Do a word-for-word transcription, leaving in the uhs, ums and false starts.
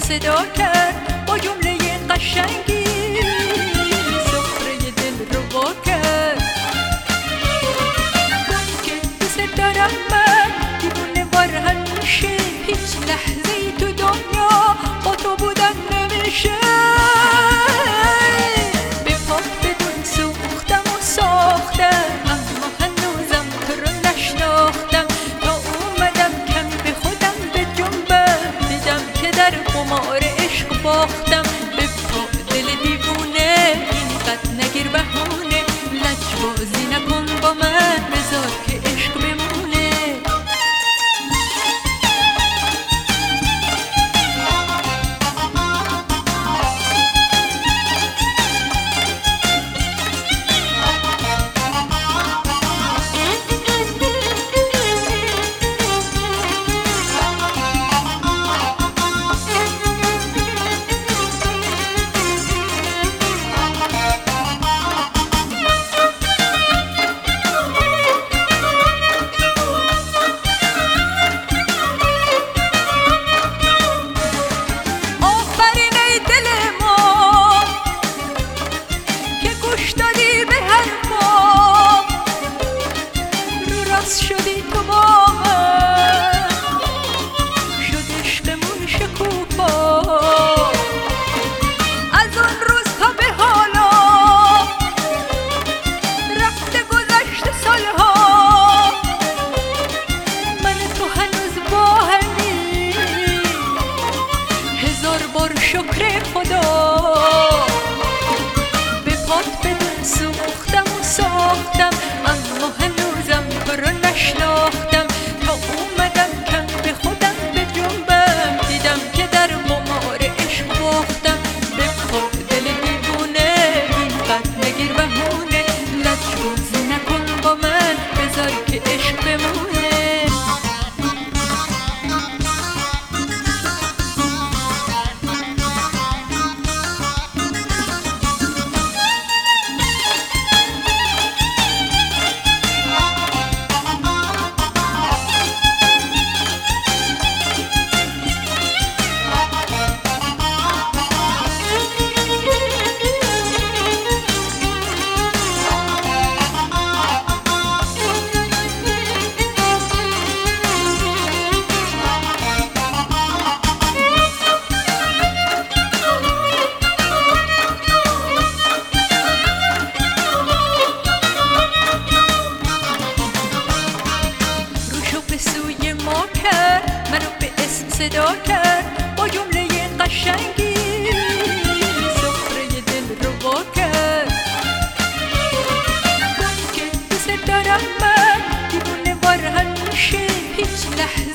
صدا کرد با جمله قشنگی سفره دل رو وا کرد. گفت که دوست دارم من دیوونه وار همیشه، هیچ لحظه‌ای تو دنیا با تو بودن نمیشه. به پاک بدون سوختم و ساختم، اما هنوزم تو رو نشناختم. تا اومدم کمی به خودم به جنبم، دیدم که در قمار عشق باختم. به پا دل دیوونه اینقدر نگیر بهونه، لجبازی نکن با من بذار که عشق بمونه. شدی تو با من، شد عشقمون شکوفا. از اون روز تا به حالا رفته گذشته سالها، من تو هنوز با همی هزار بار شکر خدا. به پات بدون سوختم و ساختم، اما هنوزم تو رو نشناختم. تا اومدم کم به خودم به جنبم، دیدم که در قمار عشق باختم. به پا دل دیوونه اینقدر نگیر بهونه، لجبازی نکن با من بذار که عشق بمونه. منو به اسم صدا کرد با جمله قشنگی سفره دل رو وا کرد. گفت که دوست دارم من دیوونه وار همیشه، هیچ لحظه